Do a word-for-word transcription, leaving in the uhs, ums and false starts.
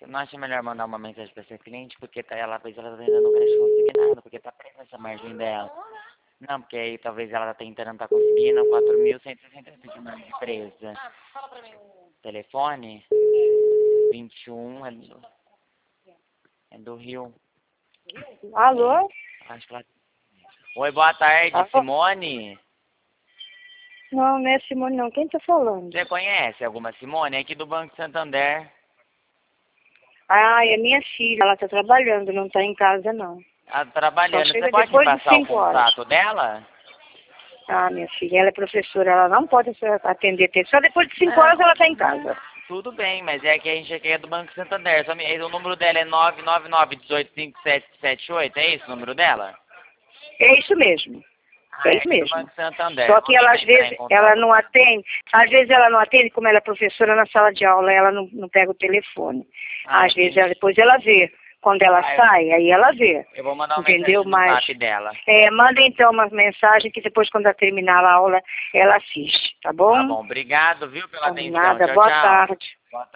não acha melhor mandar uma mensagem pra essa cliente, porque tá, ela, talvez ela ainda não vai conseguir nada, porque tá presa essa margem dela. Não, porque aí talvez ela tá tentando, não tá conseguindo, quatro mil cento e sessenta de margem de presa. Telefone? vinte e um, é do, é do Rio. Alô? É, acho que ela... Oi, boa tarde, Alô? Simone? Não, não é Simone não. Quem tá falando? Você conhece alguma Simone? É aqui do Banco Santander. Ah, é minha filha. Ela tá trabalhando, não tá em casa não. Ela tá Só trabalhando. Você chega pode me depois de passar o cinco horas. contato dela? Ah, minha filha, ela é professora, ela não pode atender. Só depois de cinco Não, horas ela tá em não, casa. tudo bem, mas é que a gente aqui é do Banco Santander. Só me, o número dela é nove nove nove, um oito cinco sete sete oito, é esse o número dela? É isso mesmo. Ah, É é isso aqui do mesmo. Banco Santander. Só Vou que ela tentar às entrar em vezes ela contato não com ela. atende, às vezes ela não atende, como ela é professora na sala de aula, ela não, não pega o telefone. Ah, Às vezes ela, entendi. depois ela vê. Quando ela Ah, eu, sai, aí ela vê. eu vou mandar uma Entendeu? mensagem no Mas zap dela. é, manda então uma mensagem que depois, quando ela terminar a aula, ela assiste, tá Tá bom? bom, obrigado, viu, pela atenção. Nada, Tchau, boa tchau. tarde. Boa tarde.